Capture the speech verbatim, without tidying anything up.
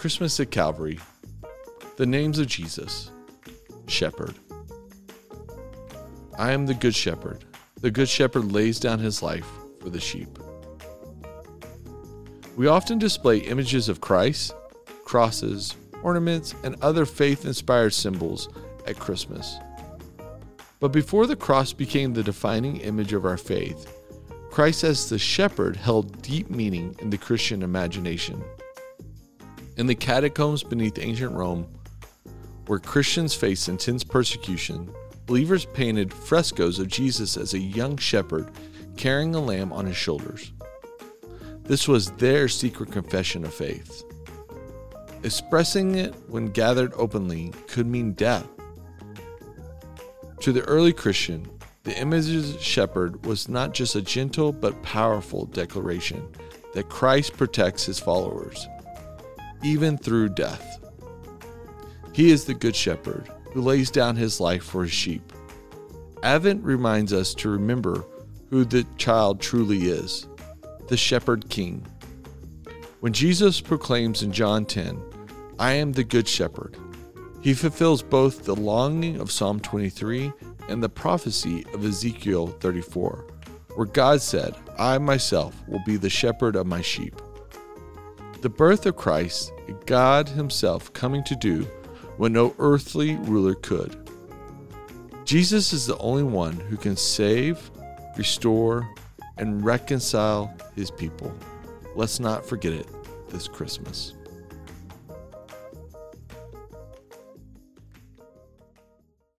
Christmas at Calvary. The names of Jesus. Shepherd. I am the good shepherd. The good shepherd lays down his life for the sheep. We often display images of Christ, crosses, ornaments, and other faith-inspired symbols at Christmas. But before the cross became the defining image of our faith, Christ as the shepherd held deep meaning in the Christian imagination. In the catacombs beneath ancient Rome, where Christians faced intense persecution, believers painted frescoes of Jesus as a young shepherd carrying a lamb on his shoulders. This was their secret confession of faith. Expressing it when gathered openly could mean death. To the early Christian, the image of the shepherd was not just a gentle but powerful declaration that Christ protects his followers, even through death. He is the good shepherd who lays down his life for his sheep. Advent reminds us to remember who the child truly is, the shepherd king. When Jesus proclaims in John ten, I am the good shepherd, he fulfills both the longing of Psalm twenty-three and the prophecy of Ezekiel thirty-four, where God said, I myself will be the shepherd of my sheep. The birth of Christ, God himself coming to do what no earthly ruler could. Jesus is the only one who can save, restore, and reconcile his people. Let's not forget it this Christmas.